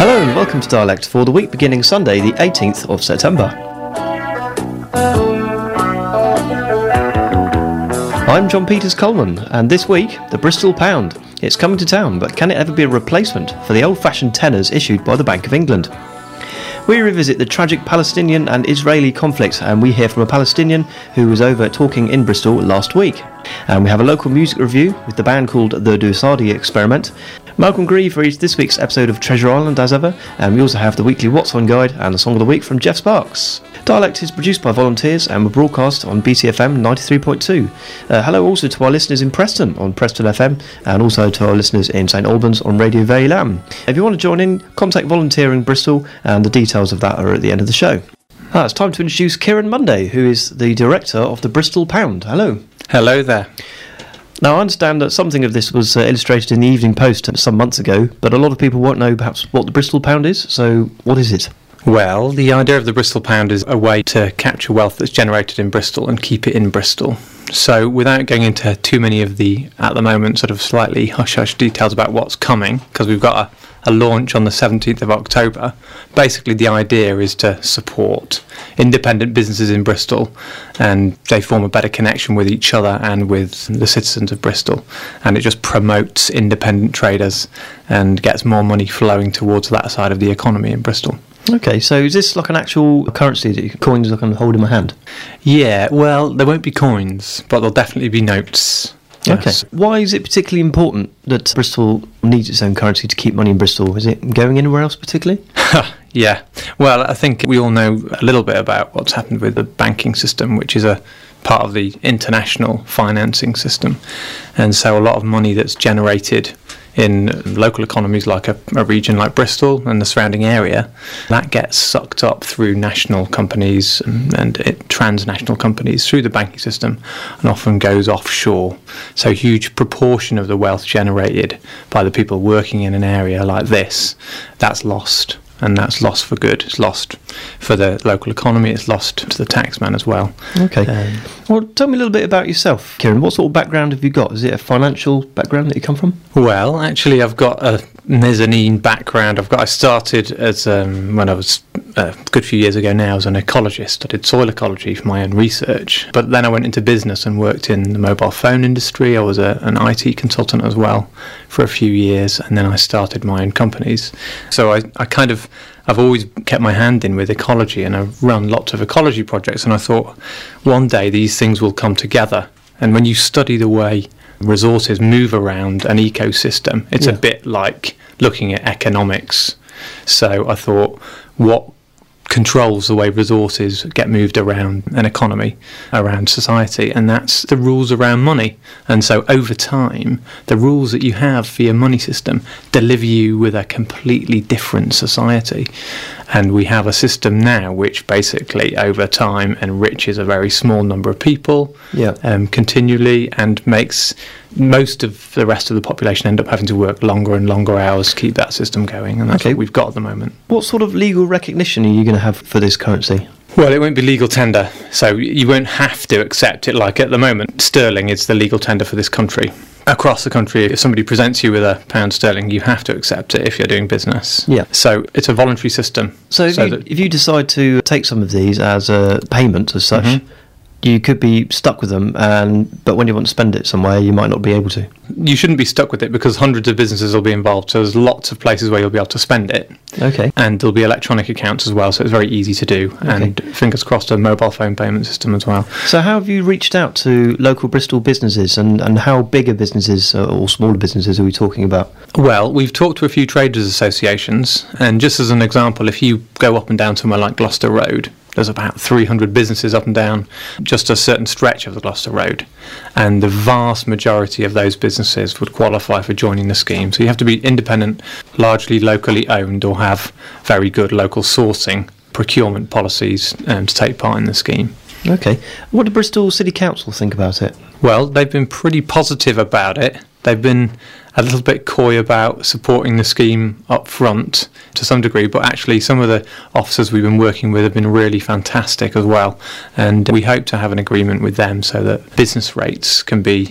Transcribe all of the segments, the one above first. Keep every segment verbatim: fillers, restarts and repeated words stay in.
Hello and welcome to Dialect for the week beginning Sunday the eighteenth of September. I'm John Peters Coleman, and this week, the Bristol Pound. It's coming to town, but can it ever be a replacement for the old-fashioned tenors issued by the Bank of England? We revisit the tragic Palestinian and Israeli conflict, and we hear from a Palestinian who was over talking in Bristol last week. And we have a local music review with the band called the Dusardi Experiment. Malcolm Grieve reads this week's episode of Treasure Island as ever, and we also have the weekly What's On Guide and the Song of the Week from Jeff Sparks. Dialect is produced by volunteers and we're broadcast on B T F M ninety-three point two. Uh, hello also to our listeners in Preston on Preston F M, and also to our listeners in St Albans on Radio Verulam. If you want to join in, contact Volunteering Bristol, and the details of that are at the end of the show. Ah, it's time to introduce Kieran Monday, who is the director of the Bristol Pound. Hello. Hello there. Now, I understand that something of this was uh, illustrated in the Evening Post some months ago, but a lot of people won't know perhaps what the Bristol Pound is, so what is it? Well, the idea of the Bristol Pound is a way to capture wealth that's generated in Bristol and keep it in Bristol. So without going into too many of the, at the moment, sort of slightly hush-hush details about what's coming, because we've got a, a launch on the seventeenth of October, basically the idea is to support independent businesses in Bristol, and they form a better connection with each other and with the citizens of Bristol, and it just promotes independent traders and gets more money flowing towards that side of the economy in Bristol. Okay, so is this like an actual currency that you, coins I can hold in my hand? Yeah, well, there won't be coins, but there'll definitely be notes. Yes. Okay. Why is it particularly important that Bristol needs its own currency to keep money in Bristol? Is it going anywhere else particularly? Yeah. Well, I think we all know a little bit about what's happened with the banking system, which is a part of the international financing system. And so a lot of money that's generated in local economies like a, a region like Bristol and the surrounding area, that gets sucked up through national companies and, and it, transnational companies through the banking system and often goes offshore. So a huge proportion of the wealth generated by the people working in an area like this, that's lost. And that's lost for good. It's lost for the local economy. It's lost to the taxman as well. Okay. Um, well, tell me a little bit about yourself, Kieran. What sort of background have you got? Is it a financial background that you come from? Well, actually, I've got a mezzanine background. I've got. I started as um, when I was uh, a good few years ago now as an ecologist. I did soil ecology for my own research. But then I went into business and worked in the mobile phone industry. I was a, an I T consultant as well for a few years, and then I started my own companies. So I, I kind of I've always kept my hand in with ecology, and I've run lots of ecology projects, and I thought one day these things will come together. And when you study the way resources move around an ecosystem, it's yeah. a bit like looking at economics. So I thought, what controls the way resources get moved around an economy, around society, and that's the rules around money. And so over time, the rules that you have for your money system deliver you with a completely different society. And we have a system now which basically over time enriches a very small number of people yeah. um, continually, and makes most of the rest of the population end up having to work longer and longer hours to keep that system going, and that's okay. what we've got at the moment. What sort of legal recognition are you going to have for this currency? Well, it won't be legal tender, so you won't have to accept it like at the moment. Sterling is the legal tender for this country. Across the country, if somebody presents you with a pound sterling, you have to accept it if you're doing business. Yeah. So it's a voluntary system. So if, so you, that if you decide to take some of these as a payment as such, mm-hmm. you could be stuck with them, and but when you want to spend it somewhere, you might not be able to. You shouldn't be stuck with it because hundreds of businesses will be involved, so there's lots of places where you'll be able to spend it. Okay. And there'll be electronic accounts as well, so it's very easy to do. Okay. And fingers crossed, a mobile phone payment system as well. So how have you reached out to local Bristol businesses, and, and how big are businesses or smaller businesses are we talking about? Well, we've talked to a few traders' associations, and just as an example, if you go up and down somewhere like Gloucester Road, there's about three hundred businesses up and down just a certain stretch of the Gloucester Road, and the vast majority of those businesses would qualify for joining the scheme. So you have to be independent, largely locally owned, or have very good local sourcing procurement policies um, to take part in the scheme. Okay. What do Bristol City Council think about it? Well, they've been pretty positive about it. They've been a little bit coy about supporting the scheme up front to some degree, but actually some of the officers we've been working with have been really fantastic as well, and we hope to have an agreement with them so that business rates can be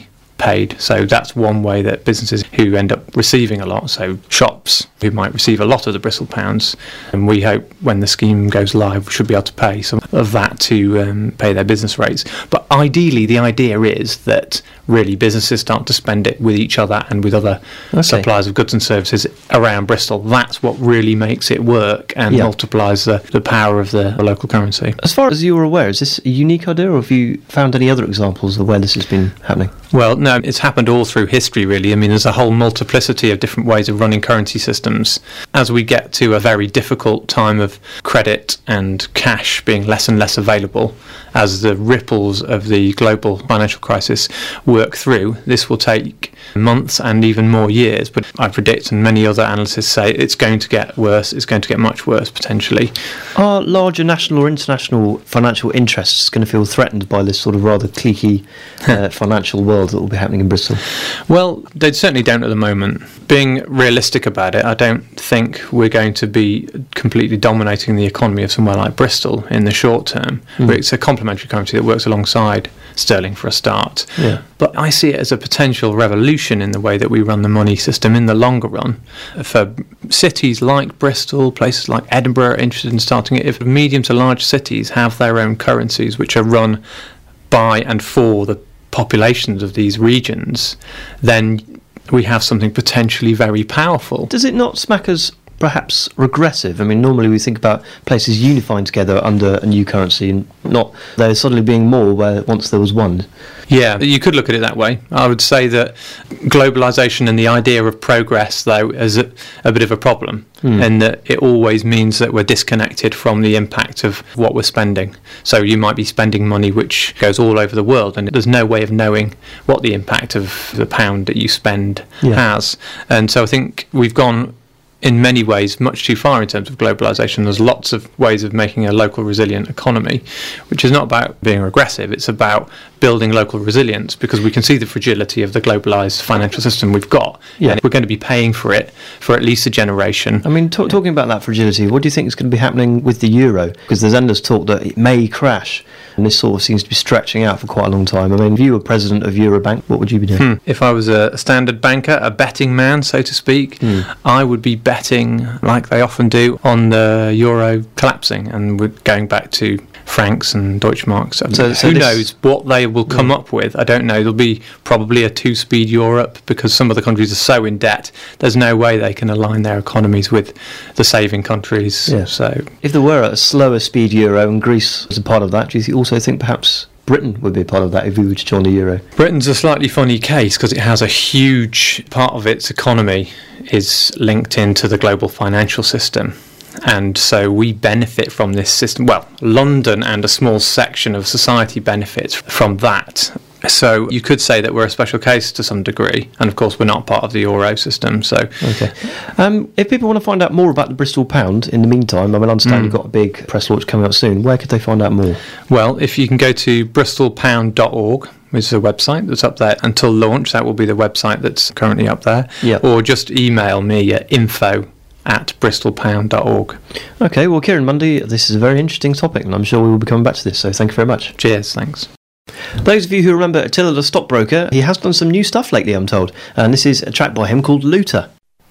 paid. So that's one way that businesses who end up receiving a lot, so shops who might receive a lot of the Bristol pounds, and we hope when the scheme goes live, we should be able to pay some of that to um, pay their business rates. But ideally, the idea is that really businesses start to spend it with each other and with other okay. suppliers of goods and services around Bristol. That's what really makes it work and yeah. multiplies the, the power of the, the local currency. As far as you were aware, is this a unique idea, or have you found any other examples of where this has been happening? Well, no, it's happened all through history, really. I mean, there's a whole multiplicity of different ways of running currency systems. As we get to a very difficult time of credit and cash being less and less available, as the ripples of the global financial crisis work through, this will take months and even more years. But I predict, and many other analysts say, it's going to get worse. It's going to get much worse, potentially. Are larger national or international financial interests going to feel threatened by this sort of rather cliquey uh, financial world that will be happening in Bristol? Well, they certainly don't at the moment. Being realistic about it, I don't think we're going to be completely dominating the economy of somewhere like Bristol in the short term. Mm. But it's a complementary currency that works alongside sterling for a start. Yeah. But I see it as a potential revolution in the way that we run the money system in the longer run. For cities like Bristol, places like Edinburgh are interested in starting it. If medium to large cities have their own currencies which are run by and for the populations of these regions, then we have something potentially very powerful. Does it not smack us perhaps regressive? I mean, normally we think about places unifying together under a new currency, and not there suddenly being more where once there was one. Yeah, you could look at it that way. I would say that globalisation and the idea of progress, though, is a, a bit of a problem, mm. and that it always means that we're disconnected from the impact of what we're spending. So you might be spending money which goes all over the world, and there's no way of knowing what the impact of the pound that you spend yeah. has. And so I think we've gone in many ways much too far in terms of globalisation. There's lots of ways of making a local resilient economy, which is not about being regressive, it's about building local resilience, because we can see the fragility of the globalised financial system we've got, yeah. and we're going to be paying for it for at least a generation. I mean, t- talking about that fragility, what do you think is going to be happening with the euro? Because there's endless talk that it may crash, and this sort of seems to be stretching out for quite a long time. I mean, if you were president of Eurobank, what would you be doing? Hmm. If I was a standard banker, a betting man, so to speak, hmm. I would be betting, like they often do, on the euro collapsing, and we're going back to francs and Deutschmarks. I mean, so, so who knows what they will come yeah. up with? I don't know. There'll be probably a two-speed Europe, because some of the countries are so in debt. There's no way they can align their economies with the saving countries. Yeah. So, if there were a slower speed euro and Greece was a part of that, do you also think perhaps Britain would be a part of that if we were to join the euro? Britain's a slightly funny case because it has a huge part of its economy is linked into the global financial system. And so we benefit from this system. Well, London and a small section of society benefits from that. So you could say that we're a special case to some degree. And of course, we're not part of the euro system. So, okay. Um, if people want to find out more about the Bristol Pound, in the meantime, I mean, I understand mm. you've got a big press launch coming up soon. Where could they find out more? Well, if you can go to bristol pound dot org, which is a website that's up there until launch. That will be the website that's currently up there. Yep. Or just email me at info at bristol pound dot org. Okay, well, Kieran Mundy, this is a very interesting topic, and I'm sure we will be coming back to this, so thank you very much. Cheers, thanks. Those of you who remember Attila the Stockbroker, he has done some new stuff lately, I'm told, and this is a track by him called Looter.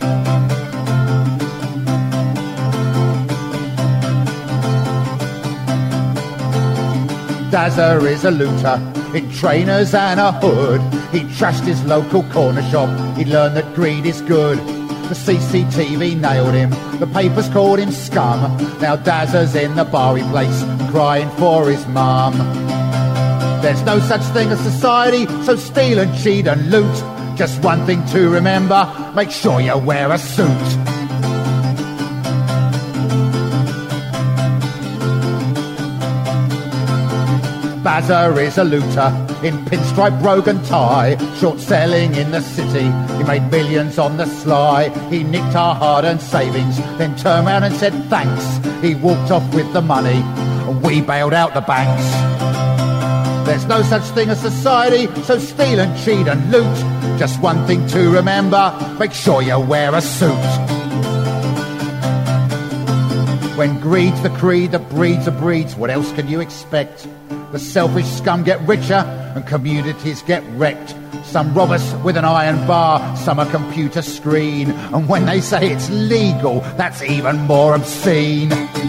Dazza is a looter in trainers and a hood. He trashed his local corner shop, he learned that greed is good. The C C T V nailed him, the papers called him scum. Now Dazza's in the bar he place, crying for his mum. There's no such thing as society, so steal and cheat and loot. Just one thing to remember, make sure you wear a suit. Bazza is a looter in pinstripe brogue and tie, short selling in the city. He made millions on the sly. He nicked our hard-earned savings, then turned around and said thanks. He walked off with the money, and we bailed out the banks. There's no such thing as society, so steal and cheat and loot. Just one thing to remember, make sure you wear a suit. When greed's the creed that breeds the breeds, what else can you expect? The selfish scum get richer and communities get wrecked. Some rob us with an iron bar, some a computer screen. And when they say it's legal, that's even more obscene.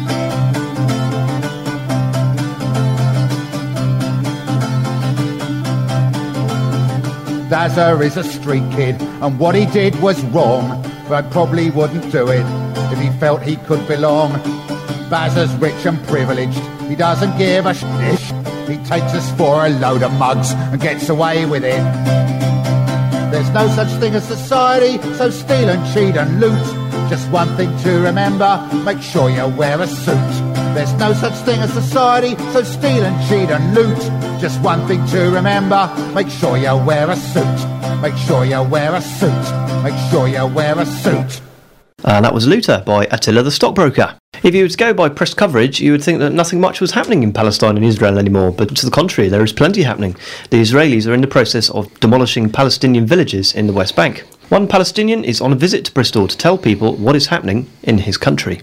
Dazza is a street kid, and what he did was wrong, but I probably wouldn't do it if he felt he could belong. Bazza's rich and privileged, he doesn't give a shit. He takes us for a load of mugs and gets away with it. There's no such thing as society, so steal and cheat and loot. Just one thing to remember, make sure you wear a suit. There's no such thing as society, so steal and cheat and loot. Just one thing to remember, make sure you wear a suit. Make sure you wear a suit. Make sure you wear a suit. And that was Looter by Attila the Stockbroker. If you were to go by press coverage, you would think that nothing much was happening in Palestine and Israel anymore, but to the contrary, there is plenty happening. The Israelis are in the process of demolishing Palestinian villages in the West Bank. One Palestinian is on a visit to Bristol to tell people what is happening in his country.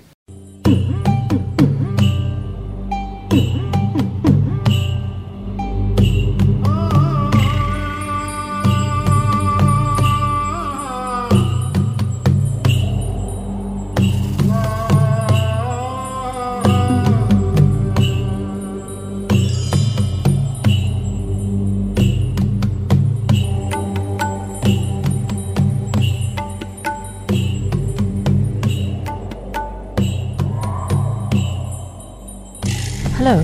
Hello.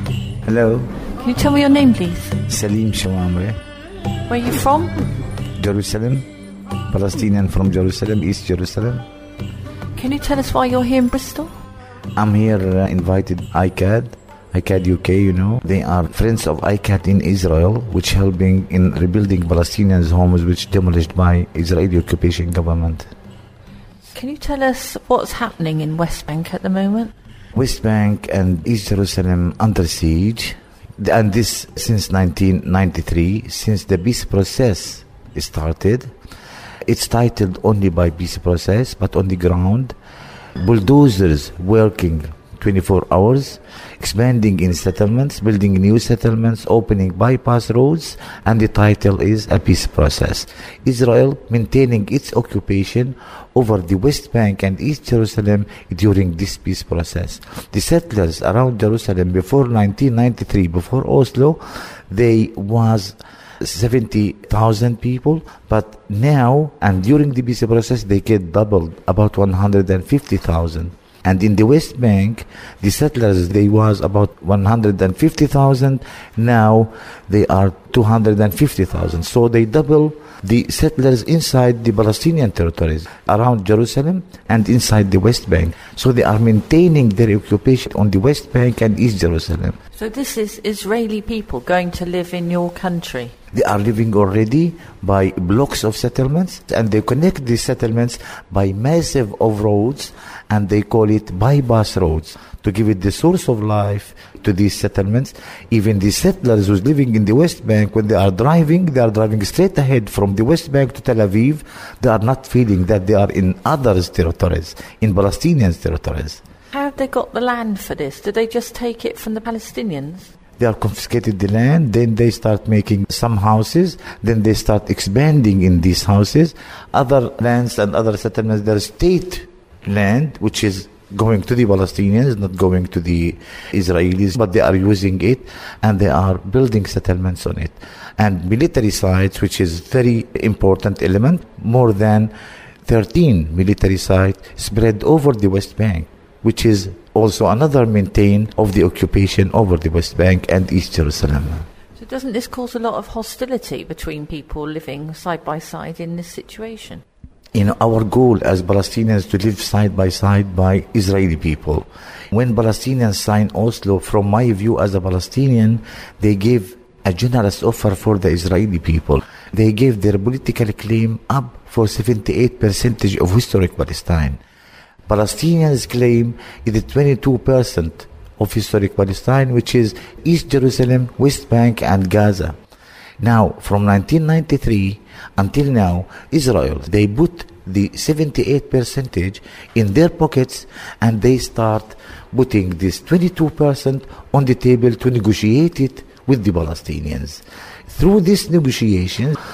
Hello. Can you tell me your name, please? Salim Shawamre. Where are you from? Jerusalem. Palestinian from Jerusalem, East Jerusalem. Can you tell us why you're here in Bristol? I'm here uh, invited I C A D. I C A D U K, you know. They are friends of I C A D in Israel, which helping in rebuilding Palestinians' homes which demolished by Israeli occupation government. Can you tell us what's happening in West Bank at the moment? West Bank and East Jerusalem under siege, and this since nineteen ninety-three, since the peace process started. It's titled only by peace process, but on the ground, bulldozers working twenty-four hours, expanding in settlements, building new settlements, opening bypass roads, and the title is a peace process. Israel maintaining its occupation over the West Bank and East Jerusalem during this peace process. The settlers around Jerusalem before nineteen ninety-three, before Oslo, they was seventy thousand people, but now and during the peace process they get doubled, about one hundred fifty thousand. And in the West Bank, the settlers, they was about one hundred fifty thousand. Now they are two hundred fifty thousand. So they double the settlers inside the Palestinian territories around Jerusalem and inside the West Bank. So they are maintaining their occupation on the West Bank and East Jerusalem. So this is Israeli people going to live in your country? They are living already by blocks of settlements, and they connect these settlements by massive of roads, and they call it bypass roads to give it the source of life to these settlements. Even the settlers who's living in the West Bank, when they are driving, they are driving straight ahead from the West Bank to Tel Aviv. They are not feeling that they are in others' territories, in Palestinians' territories. How have they got the land for this? Did they just take it from the Palestinians? They are confiscated the land, then they start making some houses, then they start expanding in these houses. Other lands and other settlements, there is state land, which is going to the Palestinians, not going to the Israelis, but they are using it, and they are building settlements on it. And military sites, which is very important element, more than thirteen military sites spread over the West Bank, which is also another maintain of the occupation over the West Bank and East Jerusalem. So doesn't this cause a lot of hostility between people living side by side in this situation? You know, our goal as Palestinians to live side by side by Israeli people. When Palestinians signed Oslo, from my view as a Palestinian, they gave a generous offer for the Israeli people. They gave their political claim up for seventy-eight percent of historic Palestine. Palestinians claim is twenty-two percent of historic Palestine, which is East Jerusalem, West Bank, and Gaza. Now, from nineteen ninety-three until now, Israel, they put the seventy-eight percent in their pockets, and they start putting this twenty-two percent on the table to negotiate it with the Palestinians. Through these negotiations,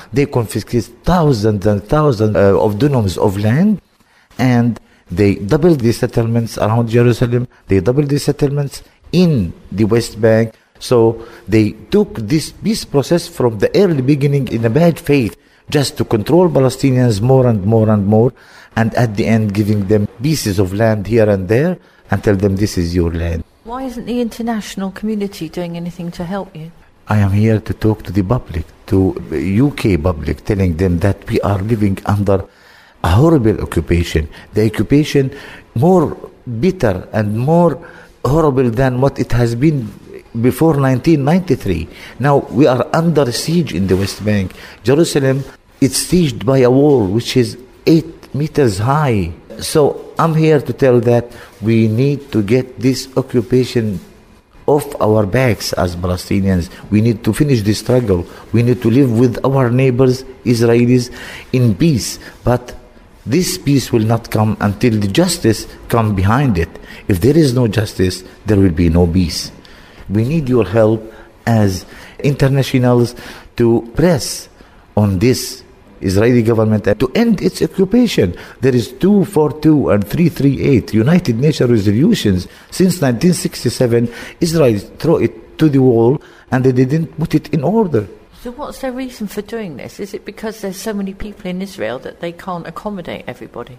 They confiscate thousands and thousands uh, of dunums of land, and they doubled the settlements around Jerusalem. They doubled the settlements in the West Bank. So they took this peace process from the early beginning in a bad faith, just to control Palestinians more and more and more, and at the end giving them pieces of land here and there and tell them this is your land. Why isn't the international community doing anything to help you? I am here to talk to the public, to U K public, telling them that we are living under a horrible occupation. The occupation more bitter and more horrible than what it has been before nineteen ninety-three. Now we are under siege in the West Bank. Jerusalem is sieged by a wall which is eight meters high. So I'm here to tell that we need to get this occupation off our backs as Palestinians. We need to finish the struggle. We need to live with our neighbors, Israelis, in peace. But this peace will not come until the justice come behind it. If there is no justice, there will be no peace. We need your help as internationals to press on this Israeli government to end its occupation. There is two forty-two and three thirty-eight United Nations resolutions since nineteen sixty-seven. Israel threw it to the wall and they didn't put it in order. So what's their reason for doing this? Is it because there's so many people in Israel that they can't accommodate everybody?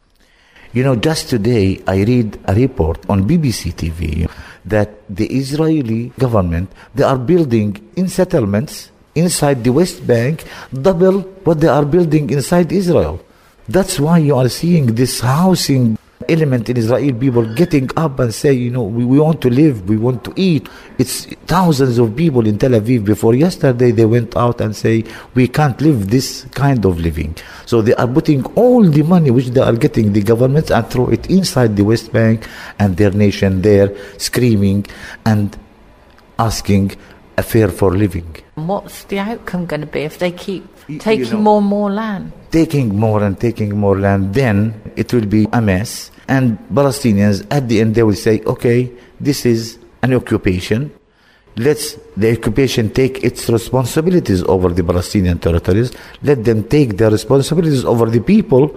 You know, just today I read a report on B B C T V that the Israeli government, they are building in settlements inside the West Bank double what they are building inside Israel. That's why you are seeing this housing element in Israeli people getting up and say, you know, we, we want to live, we want to eat. It's thousands of people in Tel Aviv before yesterday, they went out and say, we can't live this kind of living. So they are putting all the money which they are getting, the governments, and throw it inside the West Bank, and their nation there screaming and asking a fair for living. What's the outcome going to be if they keep You taking know, more and more land? Taking more and taking more land, then it will be a mess. And Palestinians, at the end, they will say, okay, this is an occupation. Let's the occupation take its responsibilities over the Palestinian territories. Let them take their responsibilities over the people,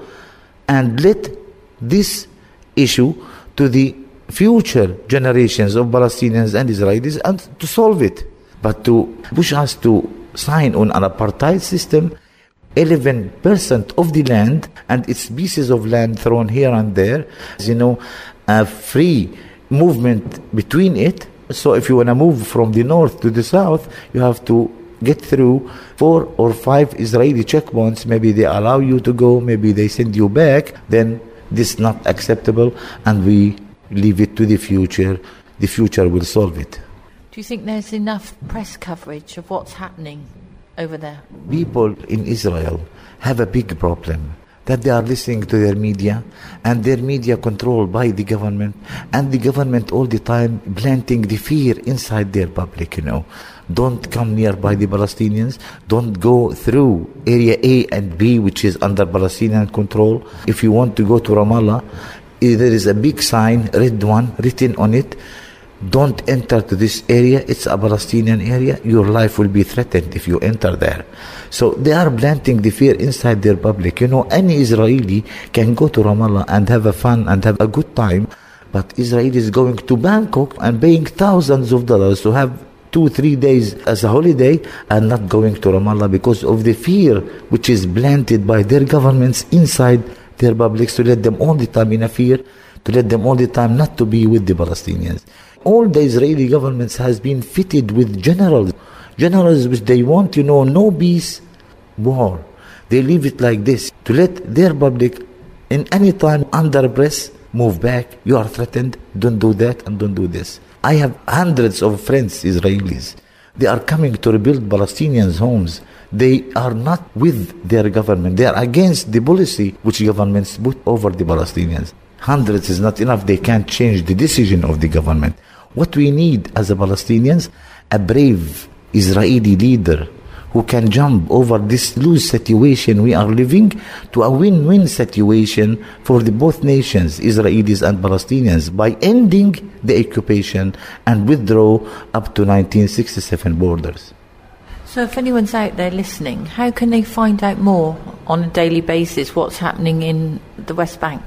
and let this issue to the future generations of Palestinians and Israelis and to solve it. But to push us to sign on an apartheid system, eleven percent of the land and its pieces of land thrown here and there, you know, a free movement between it. So if you want to move from the north to the south, you have to get through four or five Israeli checkpoints. Maybe they allow you to go, maybe they send you back. Then this is not acceptable, and we leave it to the future. The future will solve it. Do you think there's enough press coverage of what's happening over there? People in Israel have a big problem, that they are listening to their media, and their media controlled by the government, and the government all the time planting the fear inside their public, you know. Don't come nearby the Palestinians. Don't go through area A and B, which is under Palestinian control. If you want to go to Ramallah, there is a big sign, red one, written on it, don't enter to this area, it's a Palestinian area, your life will be threatened if you enter there. So they are planting the fear inside their public. You know, any Israeli can go to Ramallah and have a fun and have a good time, but Israel is going to Bangkok and paying thousands of dollars to have two, three days as a holiday and not going to Ramallah because of the fear which is planted by their governments inside their publics, to let them all the time in a fear, to let them all the time not to be with the Palestinians. All the Israeli governments has been fitted with generals, generals which they want, you know, no peace, war. They leave it like this, to let their public in any time under press move back. You are threatened, don't do that and don't do this. I have hundreds of friends, Israelis. They are coming to rebuild Palestinians' homes. They are not with their government. They are against the policy which governments put over the Palestinians. Hundreds is not enough. They can't change the decision of the government. What we need as a Palestinians, a brave Israeli leader who can jump over this loose situation we are living to a win-win situation for the both nations, Israelis and Palestinians, by ending the occupation and withdraw up to nineteen sixty-seven borders. So if anyone's out there listening, how can they find out more on a daily basis what's happening in the West Bank?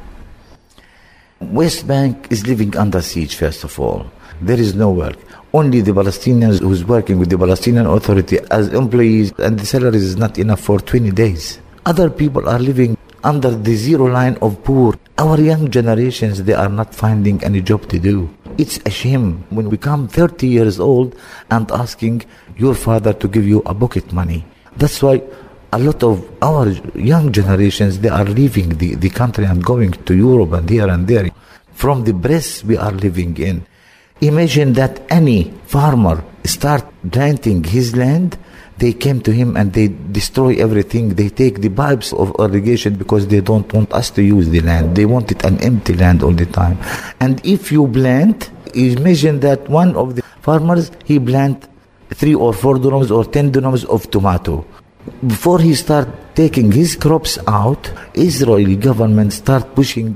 West Bank is living under siege, first of all. There is no work. Only the Palestinians who's working with the Palestinian Authority as employees, and the salary is not enough for twenty days. Other people are living under the zero line of poor. Our young generations, they are not finding any job to do. It's a shame when we come thirty years old and asking your father to give you a pocket money. That's why a lot of our young generations, they are leaving the, the country and going to Europe and here and there. From the press we are living in. Imagine that any farmer start planting his land, they came to him and they destroy everything. They take the pipes of irrigation because they don't want us to use the land. They want it an empty land all the time. And if you plant, imagine that one of the farmers, he plant three or four dunams or ten dunams of tomato. Before he start taking his crops out, Israeli government start pushing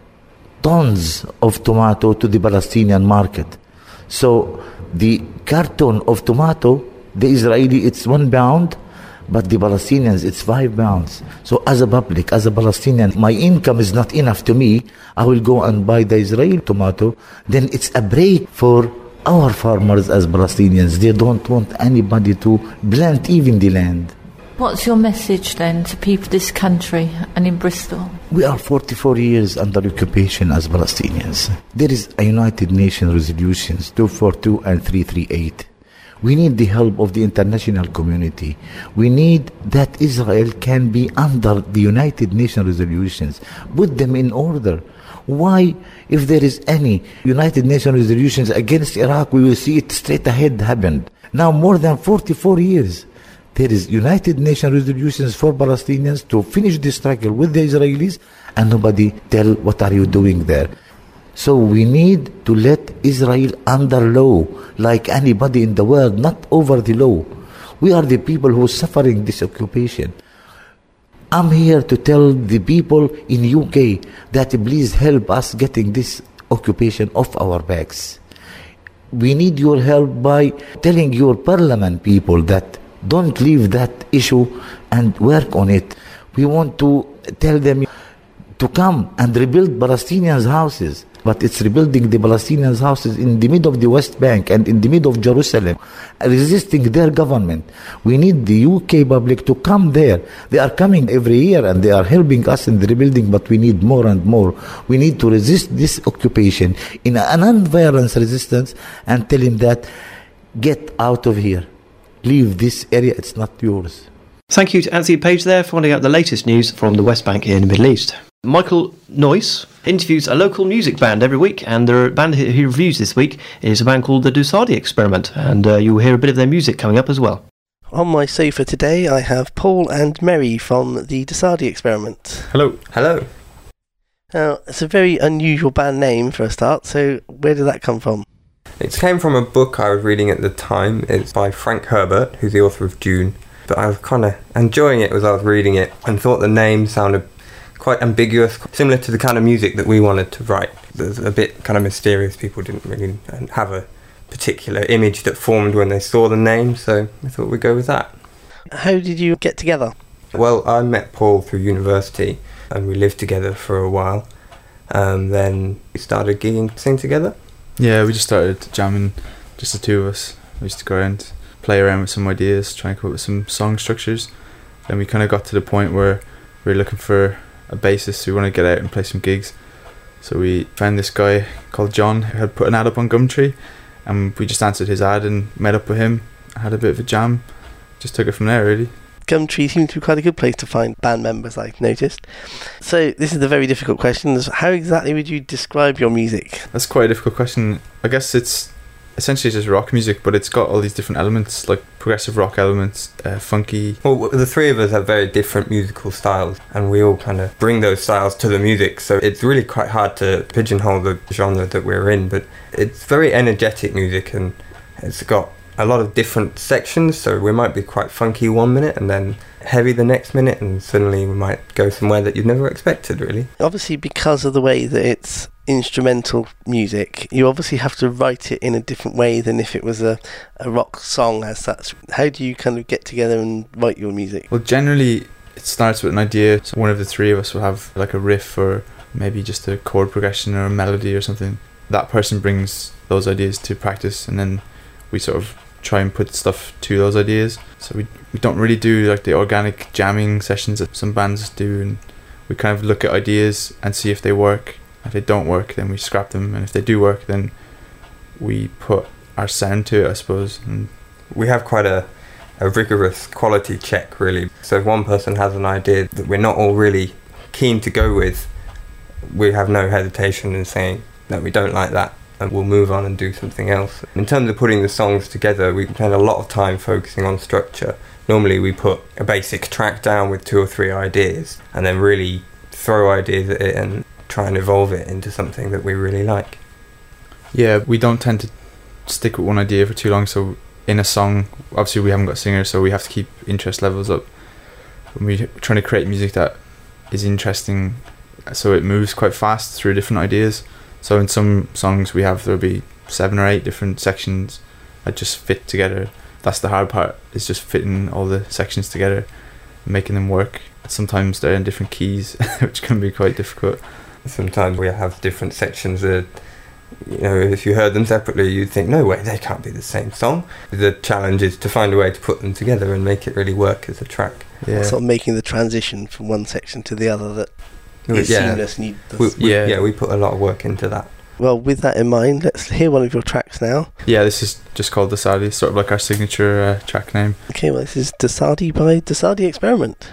tons of tomato to the Palestinian market. So the carton of tomato, the Israeli, it's one pound, but the Palestinians, it's five pounds. So as a public, as a Palestinian, my income is not enough to me. I will go and buy the Israeli tomato. Then it's a break for our farmers as Palestinians. They don't want anybody to plant even the land. What's your message then to people in this country and in Bristol? We are forty-four years under occupation as Palestinians. There is a United Nations resolutions two forty-two and three thirty-eight. We need the help of the international community. We need that Israel can be under the United Nations resolutions. Put them in order. Why, if there is any United Nations resolutions against Iraq, we will see it straight ahead happened. Now more than forty-four years. There is United Nations resolutions for Palestinians to finish the struggle with the Israelis, and nobody tell what are you doing there. So we need to let Israel under law, like anybody in the world, not over the law. We are the people who are suffering this occupation. I'm here to tell the people in U K that please help us getting this occupation off our backs. We need your help by telling your parliament people that don't leave that issue and work on it. We want to tell them to come and rebuild Palestinians' houses. But it's rebuilding the Palestinians' houses in the middle of the West Bank and in the middle of Jerusalem, resisting their government. We need the U K public to come there. They are coming every year and they are helping us in the rebuilding, but we need more and more. We need to resist this occupation in a non-violence resistance and tell him that, get out of here. Leave this area, it's not yours. Thank you to Anthony Page there for finding out the latest news from the West Bank here in the Middle East. Michael Noyce interviews a local music band every week, and the band he reviews this week is a band called the Dusadi Experiment, and uh, you'll hear a bit of their music coming up as well. On my sofa today I have Paul and Mary from the Dusadi Experiment. Hello. Hello. Now, it's a very unusual band name for a start, so where did that come from? It came from a book I was reading at the time. It's by Frank Herbert, who's the author of Dune. But I was kind of enjoying it as I was reading it and thought the name sounded quite ambiguous, similar to the kind of music that we wanted to write. There's a bit kind of mysterious. People didn't really have a particular image that formed when they saw the name, so I thought we'd go with that. How did you get together? Well, I met Paul through university and we lived together for a while. Um, then we started gigging, sing together. Yeah, we just started jamming, just the two of us. We used to go around, play around with some ideas, try and come up with some song structures. Then we kind of got to the point where we were looking for a bassist. We wanted to get out and play some gigs. So we found this guy called John who had put an ad up on Gumtree, and we just answered his ad and met up with him, had a bit of a jam, just took it from there really. Gumtree seems to be quite a good place to find band members, I've noticed. So this is a very difficult question. How exactly would you describe your music? That's quite a difficult question. I guess it's essentially just rock music, but it's got all these different elements, like progressive rock elements, uh, funky. Well, the three of us have very different musical styles, and we all kind of bring those styles to the music, so it's really quite hard to pigeonhole the genre that we're in, but it's very energetic music, and it's got a lot of different sections, so we might be quite funky one minute and then heavy the next minute, and suddenly we might go somewhere that you'd never expected, really. Obviously, because of the way that it's instrumental music, you obviously have to write it in a different way than if it was a, a rock song as such. How do you kind of get together and write your music? Well, generally it starts with an idea. So one of the three of us will have like a riff or maybe just a chord progression or a melody or something. That person brings those ideas to practice, and then we sort of try and put stuff to those ideas. So we we don't really do like the organic jamming sessions that some bands do, and we kind of look at ideas and see if they work. If they don't work, then we scrap them, and if they do work, then we put our sound to it, I suppose. And we have quite a, a rigorous quality check, really. So if one person has an idea that we're not all really keen to go with, we have no hesitation in saying that we don't like that, and we'll move on and do something else. In terms of putting the songs together, we spend a lot of time focusing on structure. Normally we put a basic track down with two or three ideas, and then really throw ideas at it and try and evolve it into something that we really like. Yeah, we don't tend to stick with one idea for too long. So in a song, obviously we haven't got singers, so we have to keep interest levels up. And we're trying to create music that is interesting, so it moves quite fast through different ideas. So in some songs we have, there'll be seven or eight different sections that just fit together. That's the hard part, is just fitting all the sections together and making them work. Sometimes they're in different keys, which can be quite difficult. Sometimes we have different sections that, you know, if you heard them separately, you'd think, no way, they can't be the same song. The challenge is to find a way to put them together and make it really work as a track. Yeah. Sort of making the transition from one section to the other that is yeah. seamless. And you, we, we, yeah. yeah, we put a lot of work into that. Well, with that in mind, let's hear one of your tracks now. Yeah, this is just called Dasadi, sort of like our signature uh, track name. Okay, well, this is Dasadi by Dasadi Experiment.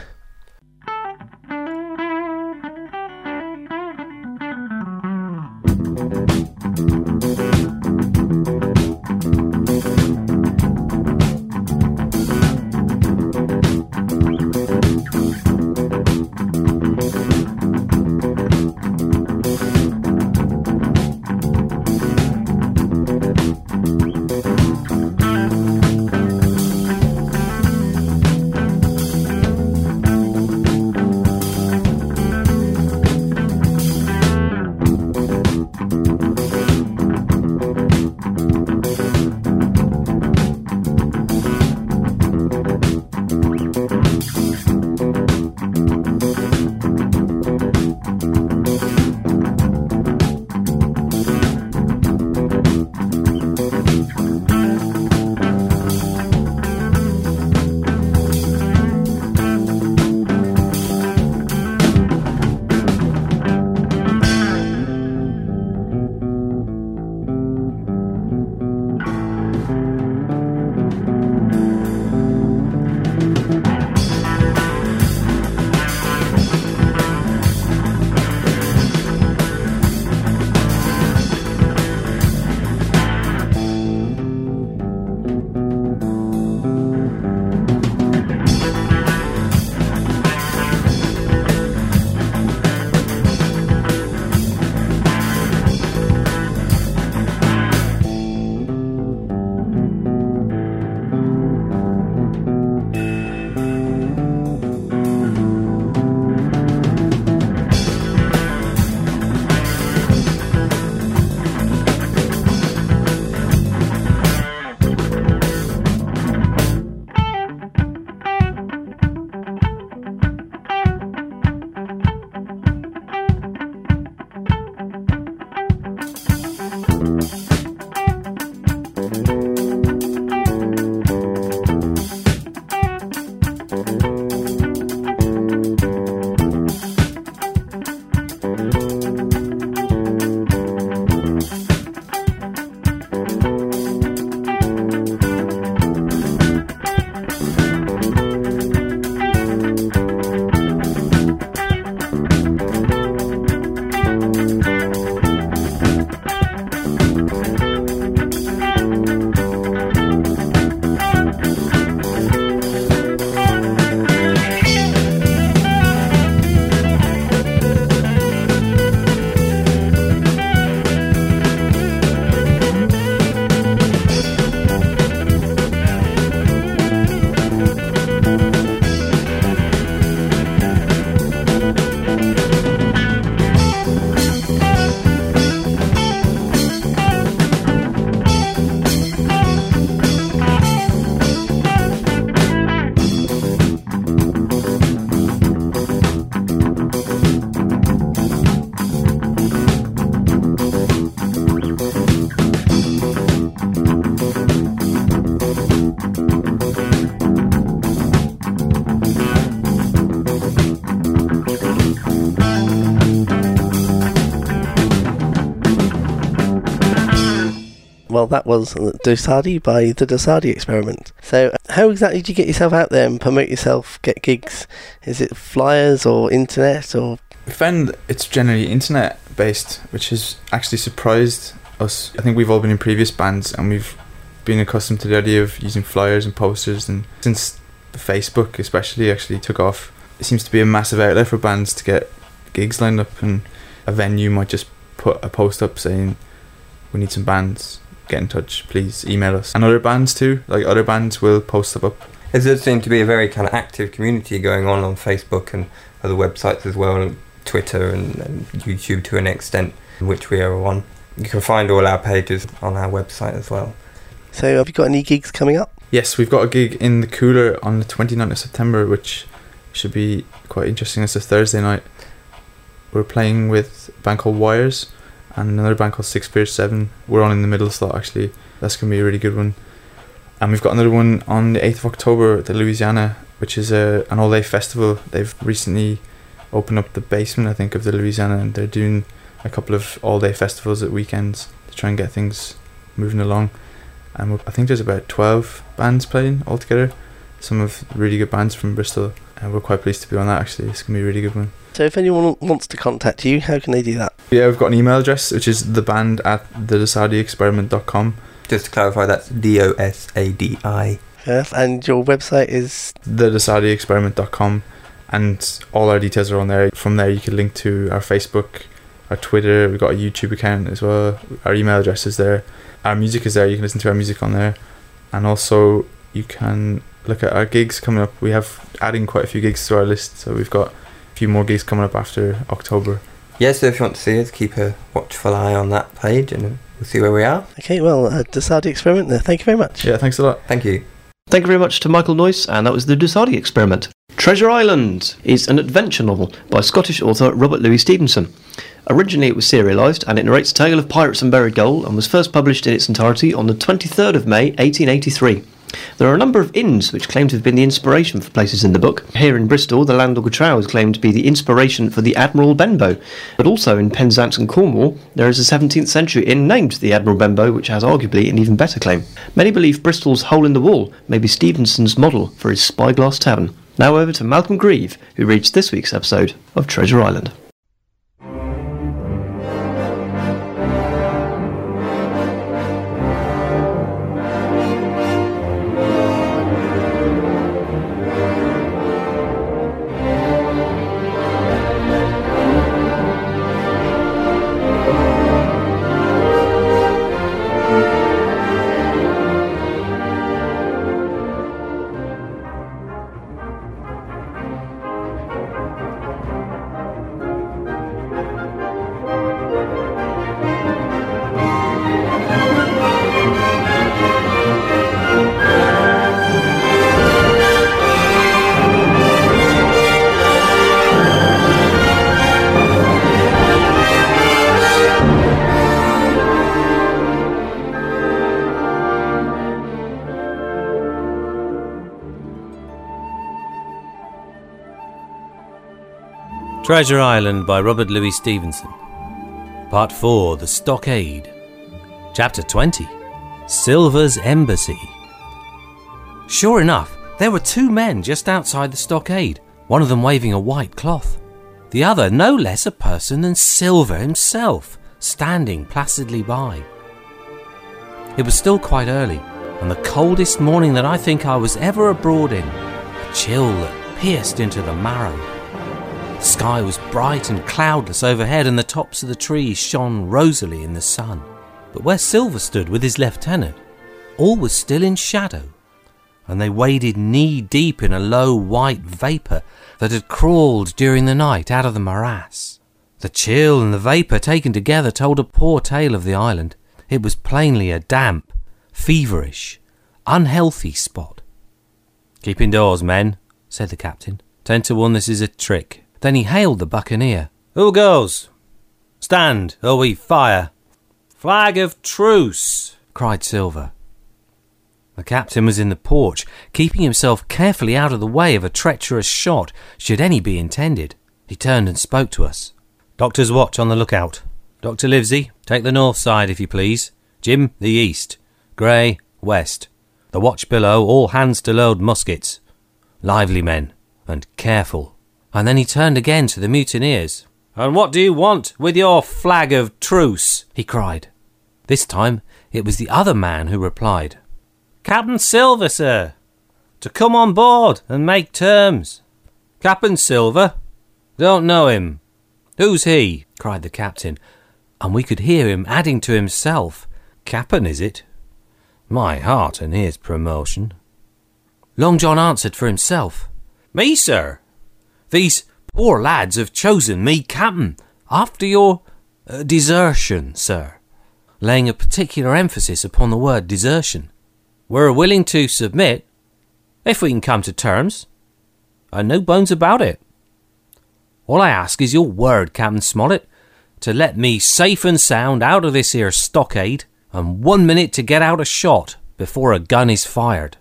well, that was Dosadi by the Dosadi Experiment. So how exactly do you get yourself out there and promote yourself, get gigs? Is it flyers or internet or...? We found it's generally internet based, which has actually surprised us. I think we've all been in previous bands and we've been accustomed to the idea of using flyers and posters, and since Facebook especially actually took off, it seems to be a massive outlet for bands to get gigs lined up, and a venue might just put a post up saying, we need some bands, get in touch, please email us. And other bands too, like other bands will post stuff up. There does seem to be a very kind of active community going on on Facebook and other websites as well, and Twitter and, and YouTube to an extent, which we are on. You can find all our pages on our website as well. So have you got any gigs coming up? Yes, we've got a gig in the Cooler on the twenty-ninth of September, which should be quite interesting. It's a Thursday night. We're playing with a band called Wires and another band called Six Fear Seven. We're on in the middle slot actually. That's going to be a really good one. And we've got another one on the eighth of October at the Louisiana, which is a, an all-day festival. They've recently opened up the basement, I think, of the Louisiana, and they're doing a couple of all-day festivals at weekends to try and get things moving along. And I think there's about twelve bands playing altogether. Some of really good bands from Bristol, and we're quite pleased to be on that actually. It's going to be a really good one. So if anyone wants to contact you, how can they do that? Yeah, we've got an email address, which is theband at the dosadi experiment dot com. Just to clarify, that's D O S A D I. Yes, and your website is? the dosadi experiment dot com, and all our details are on there. From there you can link to our Facebook, our Twitter, we've got a YouTube account as well. Our email address is there. Our music is there, you can listen to our music on there. And also you can look at our gigs coming up. We have adding quite a few gigs to our list, so we've got a few more gigs coming up after October. Yeah, so if you want to see us, keep a watchful eye on that page and we'll see where we are. Okay, well, uh, Dosadi Experiment there. Thank you very much. Yeah, thanks a lot. Thank you. Thank you very much to Michael Noyce, and that was the Dosadi Experiment. Treasure Island is an adventure novel by Scottish author Robert Louis Stevenson. Originally it was serialised, and it narrates a tale of pirates and buried gold, and was first published in its entirety on the twenty-third of May eighteen eighty-three. There are a number of inns which claim to have been the inspiration for places in the book. Here in Bristol, the Landau Trow is claimed to be the inspiration for the Admiral Benbow, but also in Penzance and Cornwall there is a seventeenth century inn named the Admiral Benbow, which has arguably an even better claim. Many believe Bristol's Hole in the Wall may be Stevenson's model for his Spyglass Tavern. Now over to Malcolm Grieve, who reads this week's episode of Treasure Island. Treasure Island by Robert Louis Stevenson. Part four, The Stockade. Chapter twenty, Silver's Embassy. Sure enough, there were two men just outside the stockade, one of them waving a white cloth. The other no less a person than Silver himself, standing placidly by. It was still quite early, and the coldest morning that I think I was ever abroad in, a chill that pierced into the marrow. The sky was bright and cloudless overhead, and the tops of the trees shone rosily in the sun. But where Silver stood with his lieutenant, all was still in shadow, and they waded knee-deep in a low white vapour that had crawled during the night out of the morass. The chill and the vapour taken together told a poor tale of the island. It was plainly a damp, feverish, unhealthy spot. "Keep indoors, men," said the captain. "Ten to one this is a trick." Then he hailed the buccaneer. "Who goes? Stand, or we fire." "Flag of truce," cried Silver. The captain was in the porch, keeping himself carefully out of the way of a treacherous shot, should any be intended. He turned and spoke to us. "Doctor's watch on the lookout. Doctor Livesey, take the north side, if you please. Jim, the east. Gray, west. The watch below, all hands to load muskets. Lively men, and careful. And then he turned again to the mutineers. And what do you want with your flag of truce? He cried. This time it was the other man who replied. Captain Silver, sir, to come on board and make terms. Captain Silver? Don't know him. Who's he? Cried the captain, and we could hear him adding to himself. Cap'n, is it? My heart and his promotion. Long John answered for himself. Me, sir? These poor lads have chosen me captain after your uh, desertion, sir, laying a particular emphasis upon the word desertion. We're willing to submit, if we can come to terms, and no bones about it. All I ask is your word, Captain Smollett, to let me safe and sound out of this here stockade, and one minute to get out a shot before a gun is fired.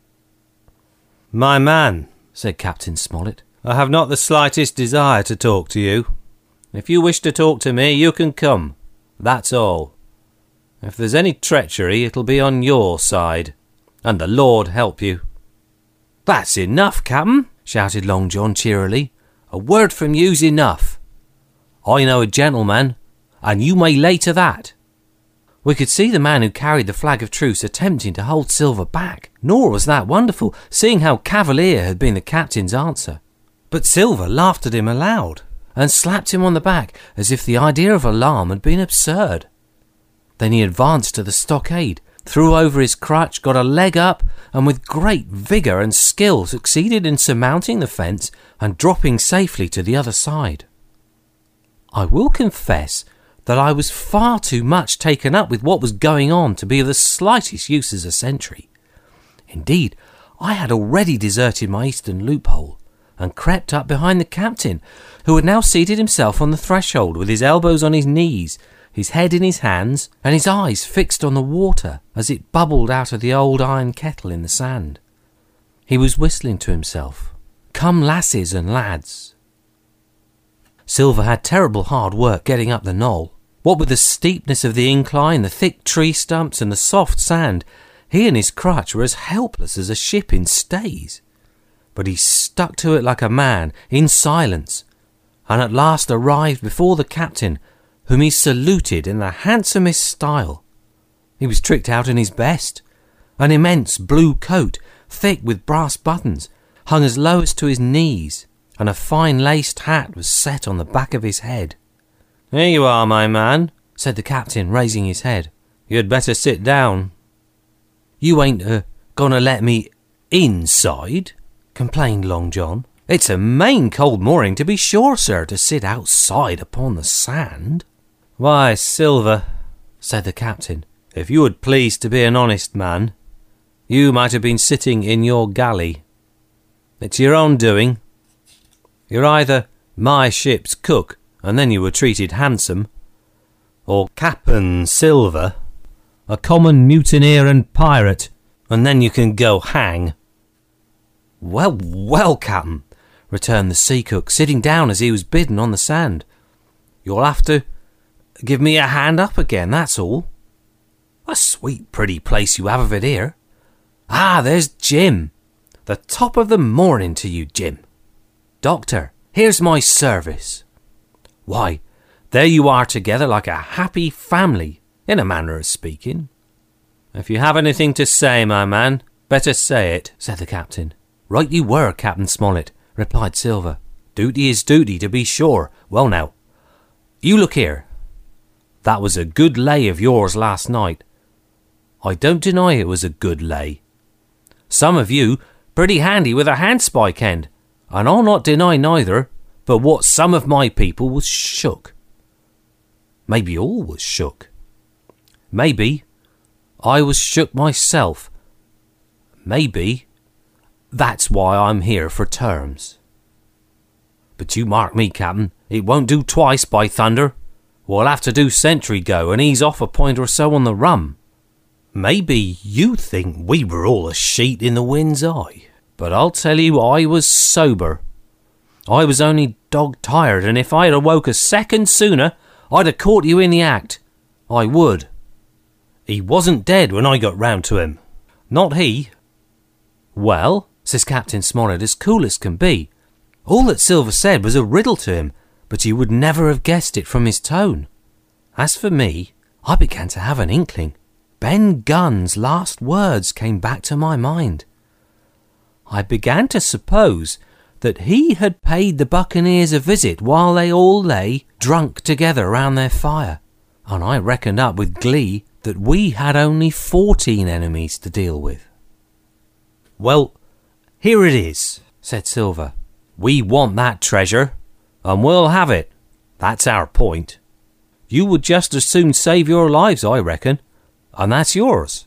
My man, said Captain Smollett, I have not the slightest desire to talk to you. If you wish to talk to me, you can come. That's all. If there's any treachery, it'll be on your side, and the Lord help you. That's enough, Captain, shouted Long John cheerily. A word from you's enough. I know a gentleman, and you may lay to that. We could see the man who carried the flag of truce attempting to hold Silver back, nor was that wonderful, seeing how cavalier had been the captain's answer. But Silver laughed at him aloud, and slapped him on the back as if the idea of alarm had been absurd. Then he advanced to the stockade, threw over his crutch, got a leg up, and with great vigour and skill succeeded in surmounting the fence and dropping safely to the other side. I will confess that I was far too much taken up with what was going on to be of the slightest use as a sentry. Indeed, I had already deserted my eastern loophole, and crept up behind the captain, who had now seated himself on the threshold with his elbows on his knees, his head in his hands, and his eyes fixed on the water as it bubbled out of the old iron kettle in the sand. He was whistling to himself, "Come lasses and lads." Silver had terrible hard work getting up the knoll. What with the steepness of the incline, the thick tree stumps, and the soft sand, he and his crutch were as helpless as a ship in stays. But he stuck to it like a man, in silence, and at last arrived before the captain, whom he saluted in the handsomest style. He was tricked out in his best. An immense blue coat, thick with brass buttons, hung as low as to his knees, and a fine laced hat was set on the back of his head. "Here you are, my man," said the captain, raising his head. "You'd better sit down." "You ain't uh, gonna let me inside?" complained Long John. "It's a main cold morning, to be sure, sir, to sit outside upon the sand." "Why, Silver," said the captain, "if you had pleased to be an honest man, you might have been sitting in your galley. It's your own doing. You're either my ship's cook, and then you were treated handsome, or Cap'n Silver, a common mutineer and pirate, and then you can go hang." "Well, well, Cap'n," returned the sea cook, sitting down as he was bidden on the sand. "You'll have to give me a hand up again, that's all. A sweet pretty place you have of it here. Ah, there's Jim. The top of the morning to you, Jim. Doctor, here's my service. Why, there you are together like a happy family, in a manner of speaking." "If you have anything to say, my man, better say it," said the captain. "Right you were, Captain Smollett," replied Silver. "Duty is duty, to be sure. Well now, you look here. That was a good lay of yours last night. I don't deny it was a good lay. Some of you pretty handy with a handspike end, and I'll not deny neither, but what some of my people was shook. Maybe all was shook. Maybe I was shook myself. Maybe that's why I'm here for terms. But you mark me, Captain, it won't do twice, by thunder. We'll have to do sentry go and ease off a point or so on the rum. Maybe you think we were all a sheet in the wind's eye, but I'll tell you I was sober. I was only dog-tired, and if I'd awoke a second sooner, I'd have caught you in the act. I would. He wasn't dead when I got round to him. Not he. Well, says Captain Smollett as cool as can be, all that Silver said was a riddle to him, but you would never have guessed it from his tone. As for me, I began to have an inkling. Ben Gunn's last words came back to my mind. I began to suppose that he had paid the buccaneers a visit while they all lay drunk together round their fire, and I reckoned up with glee that we had only fourteen enemies to deal with. Well, here it is, said Silver. We want that treasure, and we'll have it. That's our point. You would just as soon save your lives, I reckon, and that's yours.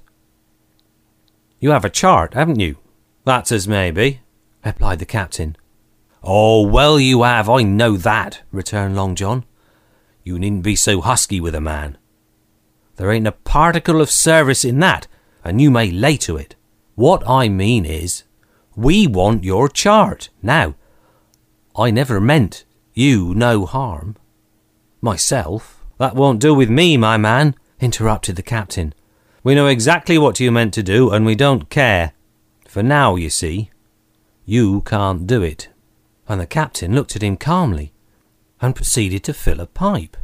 You have a chart, haven't you? That's as may be, replied the captain. Oh, well you have, I know that, returned Long John. You needn't be so husky with a man. There ain't a particle of service in that, and you may lay to it. What I mean is, we want your chart. Now, I never meant you no harm. Myself, that won't do with me, my man, interrupted the captain. We know exactly what you meant to do, and we don't care. For now, you see, you can't do it. And the captain looked at him calmly, and proceeded to fill a pipe.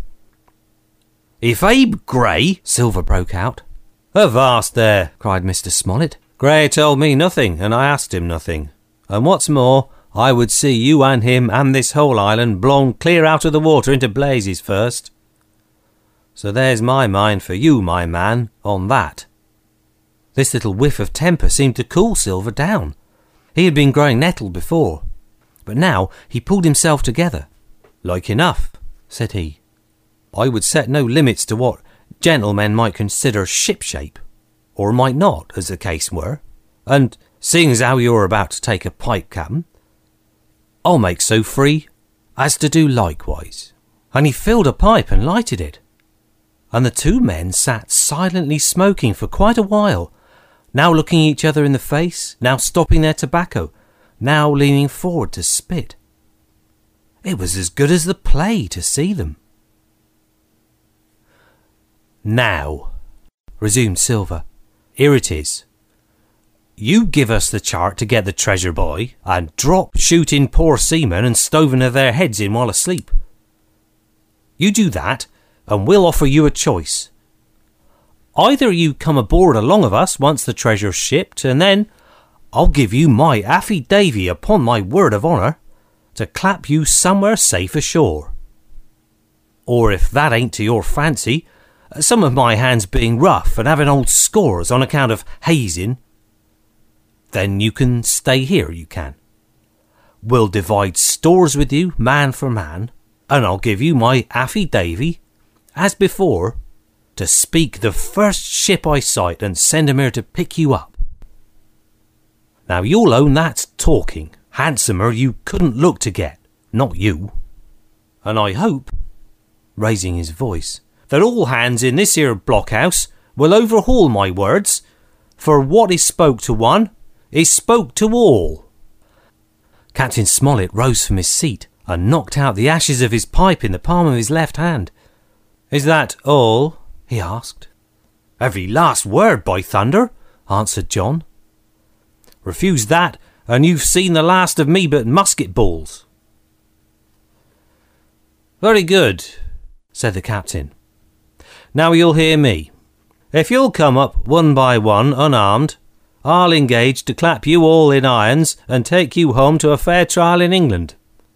If Abe Gray, Silver broke out. Avast there, cried Mister Smollett. Gray told me nothing, and I asked him nothing. And what's more, I would see you and him and this whole island blown clear out of the water into blazes first. So there's my mind for you, my man, on that. This little whiff of temper seemed to cool Silver down. He had been growing nettled before, but now he pulled himself together. Like enough, said he. I would set no limits to what gentlemen might consider shipshape, or might not, as the case were, and seeing as how you're about to take a pipe, Captain, I'll make so free as to do likewise. And he filled a pipe and lighted it, and the two men sat silently smoking for quite a while, now looking each other in the face, now stopping their tobacco, now leaning forward to spit. It was as good as the play to see them. Now, resumed Silver, here it is. You give us the chart to get the treasure boy, and drop shooting poor seamen and stoving of their heads in while asleep. You do that, and we'll offer you a choice. Either you come aboard along of us once the treasure's shipped, and then I'll give you my affidavy upon my word of honour to clap you somewhere safe ashore. Or if that ain't to your fancy, some of my hands being rough and having old scores on account of hazing, then you can stay here, you can. We'll divide stores with you, man for man, and I'll give you my affidavy, as before, to speak the first ship I sight and send 'em here to pick you up. Now you'll own that's talking. Handsomer you couldn't look to get, not you. And I hope, raising his voice, that all hands in this here blockhouse will overhaul my words, for what is spoke to one is spoke to all. Captain Smollett rose from his seat and knocked out the ashes of his pipe in the palm of his left hand. Is that all? He asked. Every last word, by thunder, answered John. Refuse that, and you've seen the last of me but musket balls. Very good, said the captain. Now you'll hear me. If you'll come up one by one, unarmed, I'll engage to clap you all in irons and take you home to a fair trial in England.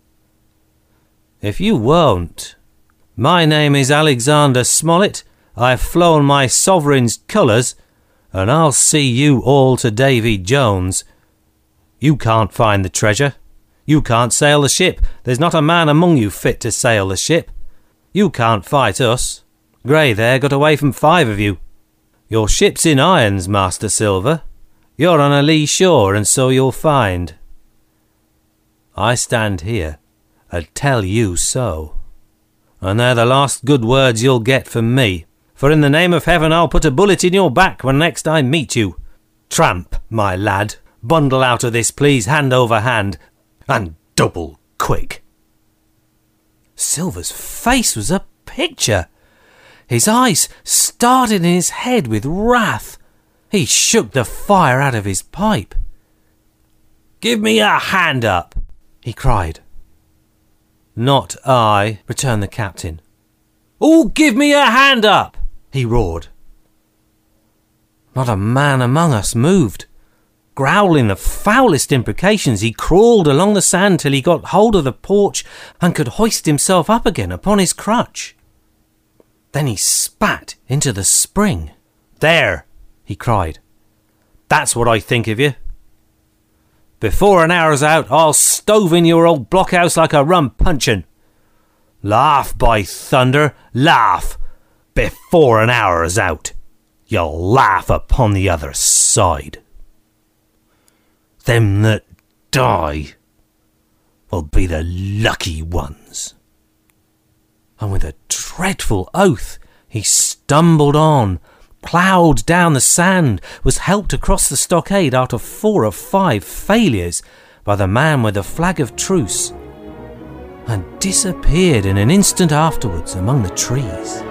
If you won't, my name is Alexander Smollett, I've flown my sovereign's colours, and I'll see you all to Davy Jones. You can't find the treasure. You can't sail the ship. There's not a man among you fit to sail the ship. You can't fight us. Gray there got away from five of you. Your ship's in irons, Master Silver. You're on a lee shore, and so you'll find. I stand here and tell you so. And they're the last good words you'll get from me, for in the name of heaven I'll put a bullet in your back when next I meet you. Tramp, my lad, bundle out of this, please, hand over hand, and double quick. Silver's face was a picture. His eyes started in his head with wrath. He shook the fire out of his pipe. "Give me a hand up," he cried. "Not I," returned the captain. "All give me a hand up," he roared. Not a man among us moved. Growling the foulest imprecations, he crawled along the sand till he got hold of the porch and could hoist himself up again upon his crutch. Then he spat into the spring. "There," he cried. "That's what I think of you. Before an hour's out, I'll stove in your old blockhouse like a rum puncheon. Laugh, by thunder, laugh. Before an hour's out, you'll laugh upon the other side. Them that die will be the lucky ones." And with a dreadful oath, he stumbled on, ploughed down the sand, was helped across the stockade after four or five failures by the man with the flag of truce, and disappeared in an instant afterwards among the trees.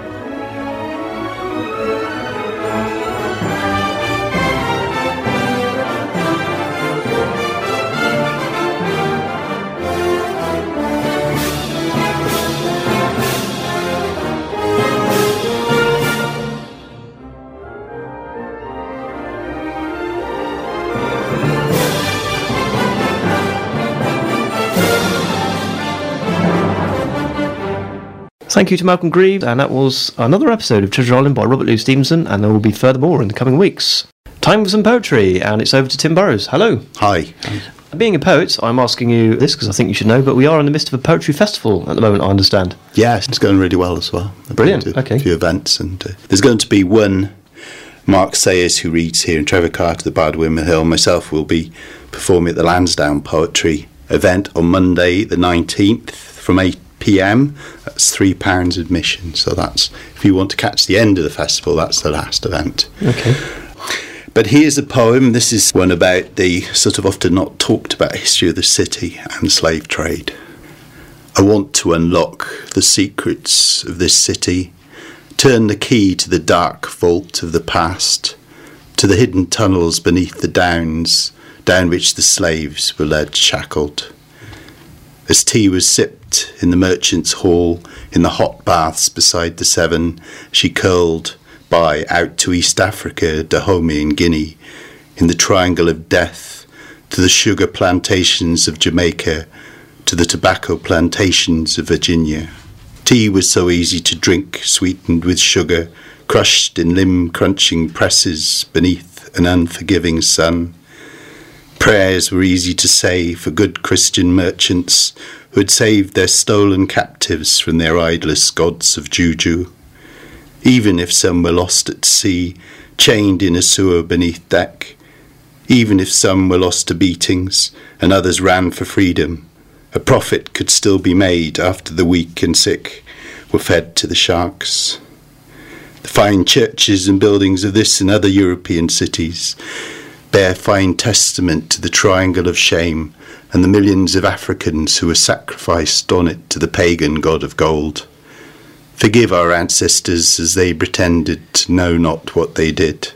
Thank you to Malcolm Greaves, and that was another episode of Treasure Island by Robert Louis Stevenson, and there will be further more in the coming weeks. Time for some poetry, and it's over to Tim Burrows. Hello. Hi. Being a poet, I'm asking you this because I think you should know, but we are in the midst of a poetry festival at the moment, I understand. Yes, it's going really well as well. I've Brilliant, been to okay. A few events, and uh, there's going to be one Mark Sayers, who reads here, and Trevor Carter, the Bard Windmill Hill, myself will be performing at the Lansdowne Poetry event on Monday the nineteenth from eight p.m. That's three pounds admission, so that's, if you want to catch the end of the festival, that's the last event. Okay. But here's a poem. This is one about the sort of often not talked about history of the city and slave trade. I want to unlock the secrets of this city, turn the key to the dark vault of the past, to the hidden tunnels beneath the downs, down which the slaves were led shackled. As tea was sipped in the merchant's hall, in the hot baths beside the Severn, she curled by out to East Africa, Dahomey and Guinea, in the triangle of death, to the sugar plantations of Jamaica, to the tobacco plantations of Virginia. Tea was so easy to drink, sweetened with sugar, crushed in limb-crunching presses beneath an unforgiving sun. Prayers were easy to say for good Christian merchants who had saved their stolen captives from their idolous gods of juju. Even if some were lost at sea, chained in a sewer beneath deck, even if some were lost to beatings and others ran for freedom, a profit could still be made after the weak and sick were fed to the sharks. The fine churches and buildings of this and other European cities bear fine testament to the triangle of shame and the millions of Africans who were sacrificed on it to the pagan god of gold. Forgive our ancestors as they pretended to know not what they did.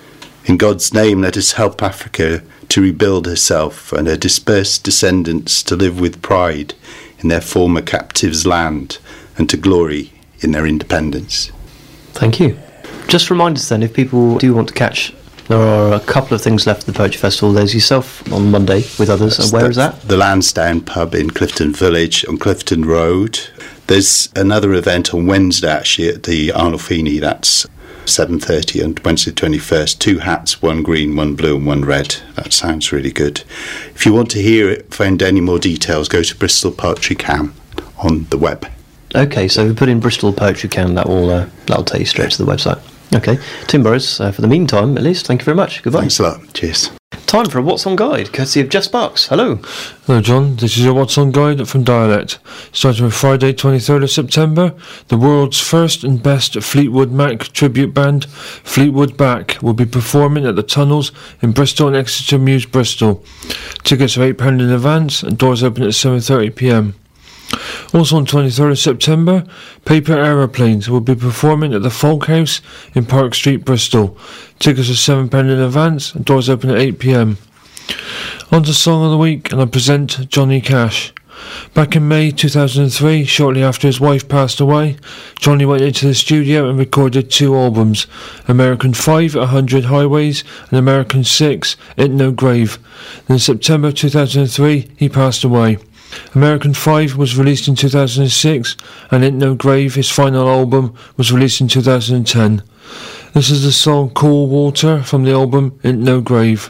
In God's name, let us help Africa to rebuild herself and her dispersed descendants to live with pride in their former captives' land and to glory in their independence. Thank you. Just remind us then, if people do want to catch, there are a couple of things left at the Poetry Festival. There's yourself on Monday with others, That's and where the, is that? The Lansdowne pub in Clifton Village on Clifton Road. There's another event on Wednesday actually at the Arnolfini. That's seven thirty on Wednesday the twenty-first. Two hats, one green, one blue and one red. That sounds really good. If you want to hear it, find any more details, go to Bristol Poetry Cam on the web. Okay, so if you put in Bristol Poetry Cam, that will uh, that'll take you straight to the website. Okay, Tim Burrows, uh, for the meantime, at least, thank you very much. Goodbye. Thanks a lot. Cheers. Time for a What's On Guide, courtesy of Jeff Sparks. Hello. Hello, John. This is your What's On Guide from Dialect. Starting with Friday, twenty-third of September, the world's first and best Fleetwood Mac tribute band, Fleetwood Mac, will be performing at the Tunnels in Bristol and Exeter Muse, Bristol. Tickets are eight pounds in advance and doors open at seven thirty p m. Also on twenty-third of September, Paper Aeroplanes will be performing at the Folk House in Park Street, Bristol. Tickets are seven pounds in advance and doors open at eight p m. On to Song of the Week, and I present Johnny Cash. Back in May two thousand three, shortly after his wife passed away, Johnny went into the studio and recorded two albums, American five, one hundred Highways, and American six, Ain't No Grave. Then in September two thousand three, he passed away. American five was released in two thousand six, and Ain't No Grave, his final album, was released in two thousand ten. This is the song Cool Water from the album Ain't No Grave.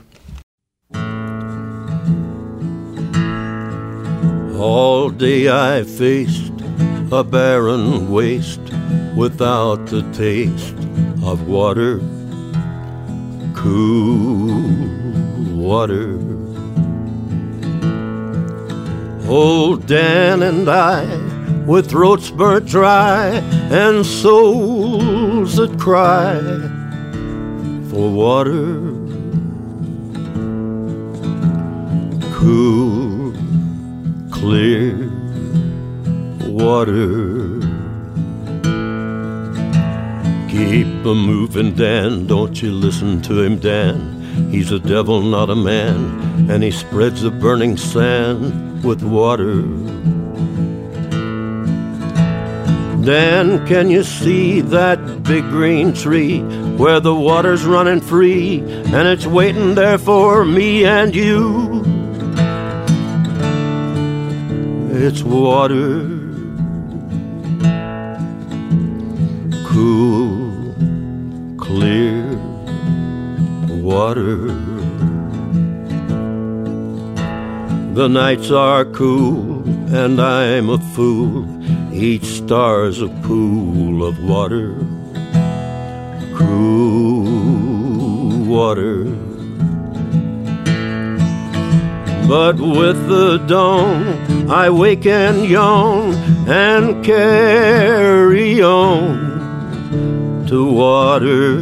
All day I faced a barren waste without the taste of water, cool water. Old Dan and I, with throats burnt dry and souls that cry for water, cool, clear water. Keep a moving, Dan, don't you listen to him, Dan. He's a devil, not a man, and he spreads the burning sand with water. Dan, can you see that big green tree where the water's running free and it's waiting there for me and you? It's water, cool, clear water. The nights are cool and I'm a fool. Each star's a pool of water, cool water. But with the dawn I wake and yawn and carry on to water,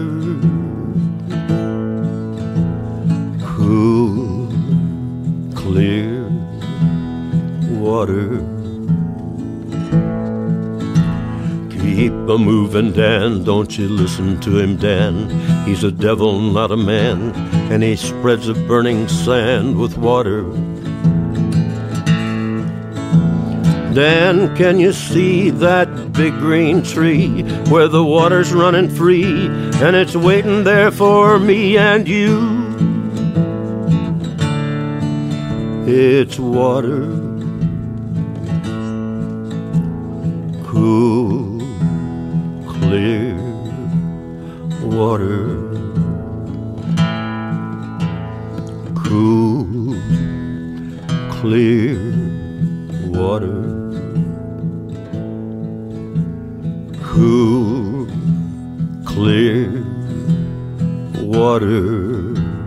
cool, clear water. Keep a moving, Dan, don't you listen to him, Dan. He's a devil, not a man, and he spreads a burning sand with water. Dan, can you see that big green tree where the water's running free and it's waiting there for me and you? It's water, cool, clear water, cool, clear water, cool, clear water.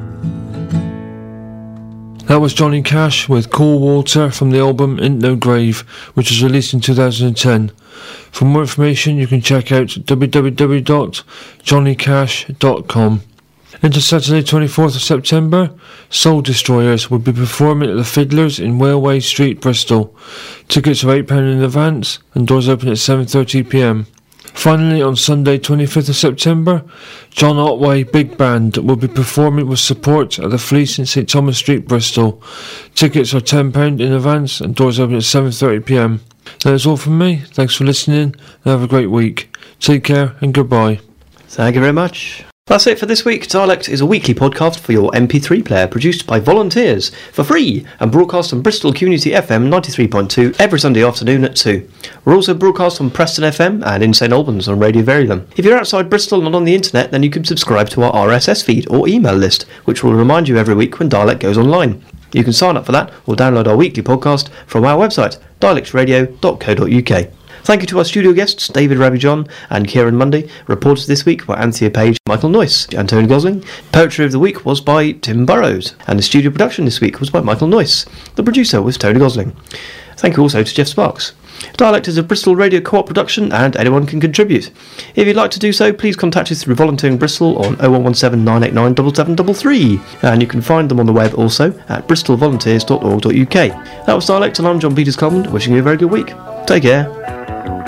That was Johnny Cash with Cool Water from the album Ain't No Grave, which was released in two thousand ten. For more information you can check out w w w dot johnny cash dot com. Into Saturday twenty-fourth of September, Soul Destroyers will be performing at the Fiddlers in Whaleway Street, Bristol. Tickets are eight pounds in advance and doors open at seven thirty p m. Finally, on Sunday twenty-fifth of September, John Otway Big Band will be performing with support at the Fleece in St Thomas Street, Bristol. Tickets are ten pounds in advance and doors open at seven thirty p m. That is all from me. Thanks for listening and have a great week. Take care and goodbye. Thank you very much. That's it for this week. Dialect is a weekly podcast for your M P three player, produced by volunteers for free and broadcast on Bristol Community F M ninety-three point two every Sunday afternoon at two. We're also broadcast on Preston F M and in St Albans on Radio Verulam. If you're outside Bristol and not on the internet, then you can subscribe to our R S S feed or email list, which will remind you every week when Dialect goes online. You can sign up for that or download our weekly podcast from our website, dialect radio dot co dot u k. Thank you to our studio guests, David Raby-John and Kieran Mundy. Reporters this week were Anthea Page, Michael Noyce and Tony Gosling. Poetry of the week was by Tim Burrows, and the studio production this week was by Michael Noyce. The producer was Tony Gosling. Thank you also to Jeff Sparks. Dialect is a Bristol Radio Co-op production and anyone can contribute. If you'd like to do so, please contact us through Volunteering Bristol on oh one one seven, nine eight nine, seven seven three three, and you can find them on the web also at bristol volunteers dot org dot U K. That was Dialect, and I'm John Peters Coleman, wishing you a very good week. Take care.